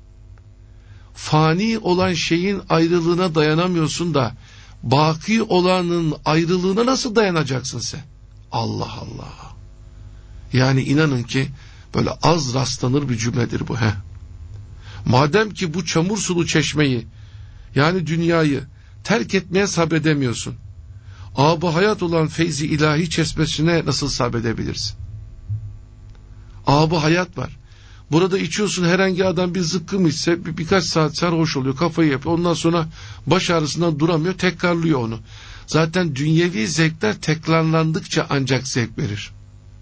Fani olan şeyin ayrılığına dayanamıyorsun da baki olanın ayrılığına nasıl dayanacaksın sen? Allah Allah. Yani inanın ki böyle az rastlanır bir cümledir bu. He. Madem ki bu çamur sulu çeşmeyi, yani dünyayı terk etmeye sabredemiyorsun, âb-ı hayat olan feyzi ilahi çeşmesine nasıl sabredebilirsin? Âb-ı hayat var. Burada içiyorsun, herhangi adam bir zıkkım içse bir, birkaç saat sarhoş oluyor, kafayı yapıyor. Ondan sonra baş ağrısından duramıyor, tekrarlıyor onu. Zaten dünyevi zevkler tekrarlandıkça ancak zevk verir.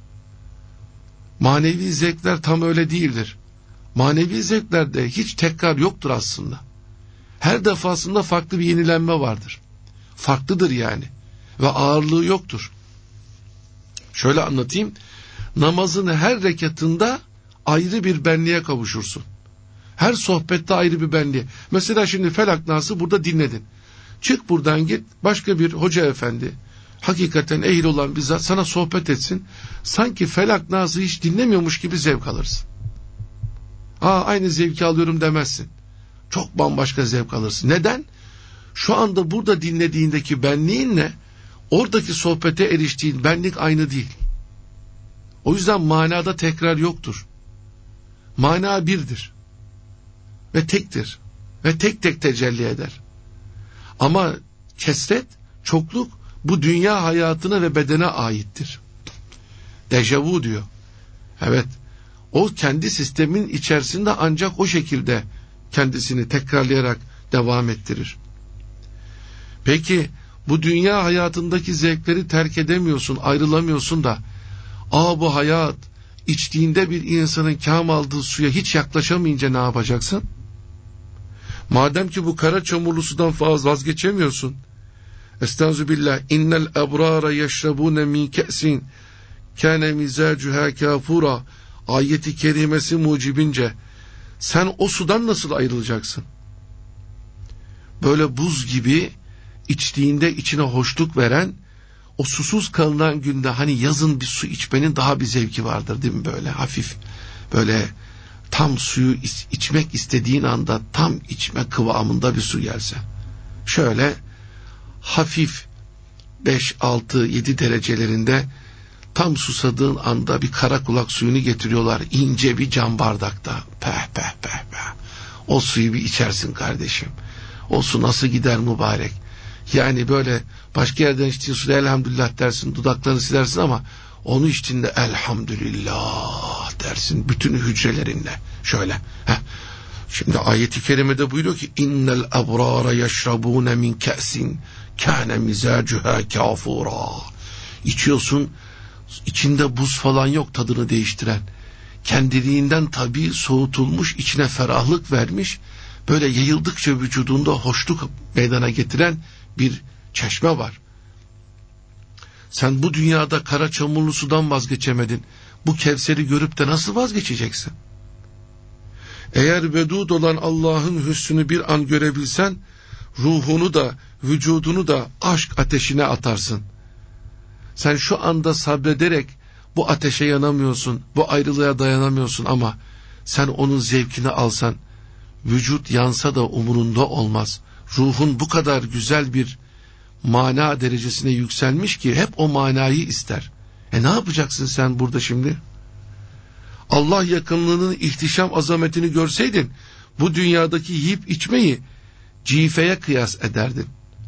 Manevi zevkler tam öyle değildir. Manevi zevklerde hiç tekrar yoktur aslında. Her defasında farklı bir yenilenme vardır. Farklıdır yani. Ve ağırlığı yoktur. Şöyle anlatayım. Namazın her rekatında ayrı bir benliğe kavuşursun. Her sohbette ayrı bir benliğe. Mesela şimdi Felak Nas'ı burada dinledin. Çık buradan, git başka bir hoca efendi, hakikaten ehil olan bir zat sana sohbet etsin. Sanki Felak Nas'ı hiç dinlemiyormuş gibi zevk alırsın. Aa, aynı zevki alıyorum demezsin. Çok bambaşka zevk alırsın. Neden? Şu anda burada dinlediğindeki benliğinle oradaki sohbete eriştiğin benlik aynı değil. O yüzden manada tekrar yoktur. Mana birdir. Ve tektir. Ve tek tek tecelli eder. Ama kesret, çokluk bu dünya hayatına ve bedene aittir. Dejavu diyor. Evet. O kendi sistemin içerisinde ancak o şekilde kendisini tekrarlayarak devam ettirir. Peki bu dünya hayatındaki zevkleri terk edemiyorsun, ayrılamıyorsun da aa bu hayat, içtiğinde bir insanın kâm aldığı suya hiç yaklaşamayınca ne yapacaksın? Madem ki bu kara çamurlu sudan fazla vazgeçemiyorsun. Estağfirullah. İnnel ebrara yeşrabune min ke'sin kâne mizacuhâ kâfura ayeti kerimesi mucibince sen o sudan nasıl ayrılacaksın? Böyle buz gibi içtiğinde içine hoşluk veren, o susuz kalınan günde hani yazın bir su içmenin daha bir zevki vardır değil mi, böyle hafif, böyle tam suyu iç, içmek istediğin anda tam içme kıvamında bir su gelse. Şöyle hafif beş, altı, yedi derecelerinde tam susadığın anda bir kara kulak suyunu getiriyorlar ince bir cam bardakta. Peh peh peh peh. O suyu bir içersin kardeşim. O su nasıl gider mübarek. Yani böyle başka yerden içtiğin suda elhamdülillah dersin, dudaklarını silersin ama onu içtiğinde elhamdülillah dersin bütün hücrelerinle. Şöyle. Heh. Şimdi ayet-i kerimede buyuruyor ki innel ebrara yeşrabune min ke'sin kâne mizacuhâ kâfura. İçiyorsun, içinde buz falan yok tadını değiştiren. Kendiliğinden tabii soğutulmuş, içine ferahlık vermiş, böyle yayıldıkça vücudunda hoşluk meydana getiren bir çeşme var. Sen bu dünyada kara çamurlu sudan vazgeçemedin. Bu Kevser'i görüp de nasıl vazgeçeceksin? Eğer vedud olan Allah'ın hüsnünü bir an görebilsen, ruhunu da vücudunu da aşk ateşine atarsın. Sen şu anda sabrederek bu ateşe yanamıyorsun, bu ayrılığa dayanamıyorsun ama sen onun zevkini alsan, vücut yansa da umurunda olmaz. Ruhun bu kadar güzel bir mana derecesine yükselmiş ki hep o manayı ister. E ne yapacaksın sen burada şimdi? Allah yakınlığının ihtişam azametini görseydin, bu dünyadaki yiyip içmeyi cifeye kıyas ederdin.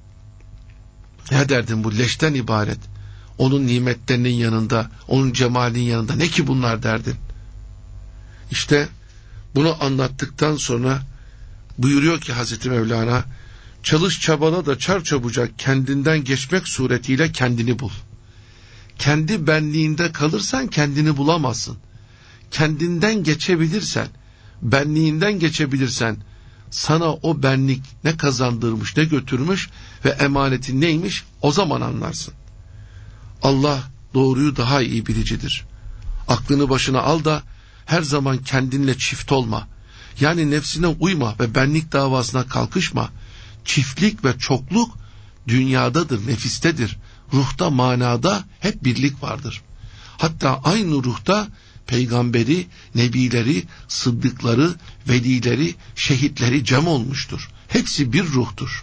Ne derdin, bu leşten ibaret. Onun nimetlerinin yanında, onun cemalinin yanında ne ki bunlar derdin. İşte bunu anlattıktan sonra buyuruyor ki Hazreti Mevlana, çalış çabala da çarçabucak kendinden geçmek suretiyle kendini bul. Kendi benliğinde kalırsan kendini bulamazsın. Kendinden geçebilirsen, benliğinden geçebilirsen, sana o benlik ne kazandırmış, ne götürmüş ve emanetin neymiş, o zaman anlarsın. Allah doğruyu daha iyi bilicidir. Aklını başına al da her zaman kendinle çift olma. Yani nefsine uyma ve benlik davasına kalkışma. Çiftlik ve çokluk dünyadadır, nefistedir. Ruhta, manada hep birlik vardır. Hatta aynı ruhta peygamberi, nebileri, sıddıkları, velileri, şehitleri cem olmuştur. Hepsi bir ruhtur.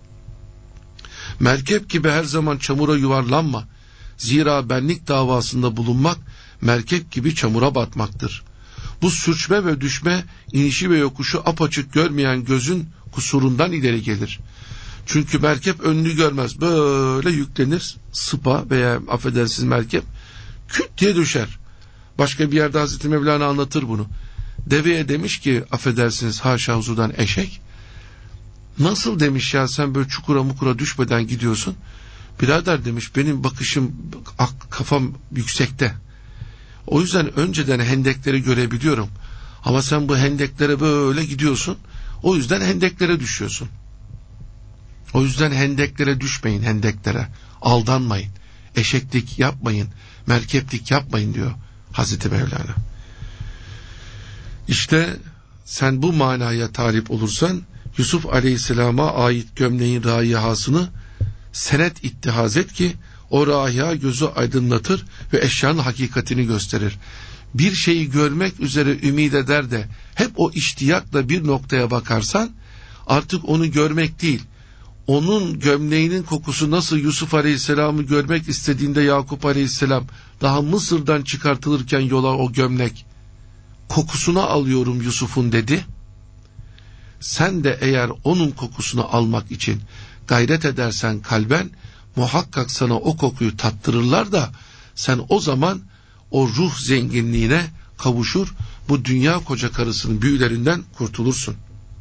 Merkep gibi her zaman çamura yuvarlanma. Zira benlik davasında bulunmak, merkep gibi çamura batmaktır. Bu sürçme ve düşme, inişi ve yokuşu apaçık görmeyen gözün kusurundan ileri gelir. Çünkü merkep önünü görmez. Böyle yüklenir, sıpa veya affedersiniz merkep, küt diye düşer. Başka bir yerde Hazreti Mevlana anlatır bunu. Deveye demiş ki, affedersiniz haşa huzudan eşek, nasıl demiş ya sen böyle çukura mukura düşmeden gidiyorsun? Birader demiş, benim bakışım, kafam yüksekte. O yüzden önceden hendekleri görebiliyorum. Ama sen bu hendeklere böyle gidiyorsun. O yüzden hendeklere düşüyorsun. O yüzden hendeklere düşmeyin, hendeklere. Aldanmayın. Eşeklik yapmayın. Merkeplik yapmayın diyor Hazreti Mevlana. İşte sen bu manaya talip olursan Yusuf Aleyhisselam'a ait gömleğin rayihasını senet ittihaz et ki o raiha gözü aydınlatır ve eşyanın hakikatini gösterir. Bir şeyi görmek üzere ümit eder de hep o iştiyakla bir noktaya bakarsan artık onu görmek değil, onun gömleğinin kokusu nasıl Yusuf Aleyhisselam'ı görmek istediğinde Yakup Aleyhisselam daha Mısır'dan çıkartılırken yola o gömlek kokusuna alıyorum Yusuf'un dedi. Sen de eğer onun kokusunu almak için gayret edersen kalben, muhakkak sana o kokuyu tattırırlar da sen o zaman o ruh zenginliğine kavuşur, bu dünya koca karısının büyülerinden kurtulursun.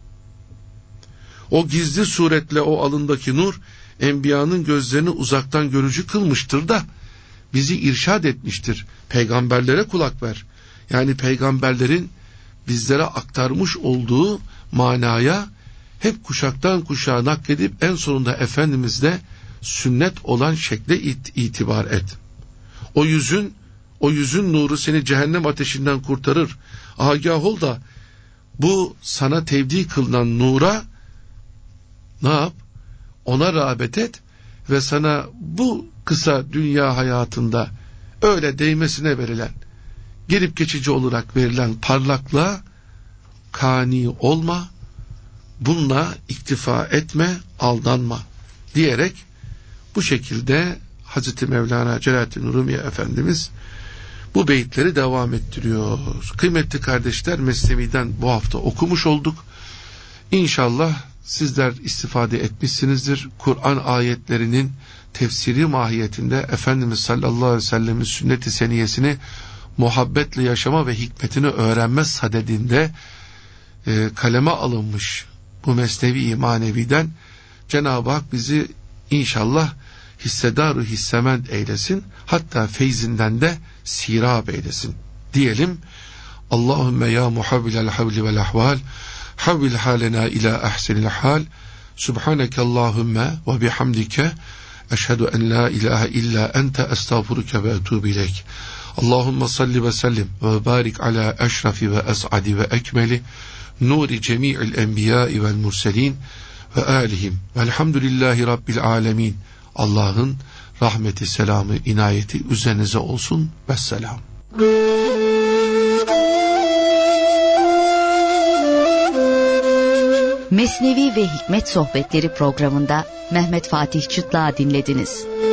O gizli suretle o alındaki nur enbiyanın gözlerini uzaktan görücü kılmıştır da bizi irşad etmiştir. Peygamberlere kulak ver. Yani peygamberlerin bizlere aktarmış olduğu manaya hep kuşaktan kuşağa nakledip en sonunda Efendimiz'de sünnet olan şekle it- itibar et. O yüzün, o yüzün nuru seni cehennem ateşinden kurtarır. Agah ol da bu sana tevdi kılınan nura ne yap? Ona rağbet et ve sana bu kısa dünya hayatında öyle değmesine verilen, gelip geçici olarak verilen parlaklığa kani olma, bununla iktifa etme, aldanma diyerek bu şekilde Hazreti Mevlana Celaleddin Rumi Efendimiz bu beyitleri devam ettiriyor. Kıymetli kardeşler, Mesnevi'den bu hafta okumuş olduk. İnşallah sizler istifade etmişsinizdir. Kur'an ayetlerinin tefsiri mahiyetinde Efendimiz sallallahu aleyhi ve sellemin sünnet-i seniyesini muhabbetle yaşama ve hikmetini öğrenme sadedinde e, kaleme alınmış bu mesnevi maneviden Cenab-ı Hak bizi inşallah hissedar-ı hissemend eylesin, hatta feyzinden de sirab eylesin diyelim. Allahümme ya muhavvilel havli vel ahval havvil halena ila ahsenil hal, subhaneke Allahümme ve bihamdike eşhedü en la ilahe illa ente estağfuruke ve etubu ileyk. Allahümme salli ve sellim ve barik ala eşrafi ve es'adi ve ekmeli nuri cemi'il enbiyai vel murselin ve alihim velhamdülillahi rabbil alemin. Allah'ın rahmeti, selamı, inayeti üzerinize olsun. Vesselam. Mesnevi ve Hikmet Sohbetleri programında Mehmet Fatih Çıtlak'ı dinlediniz.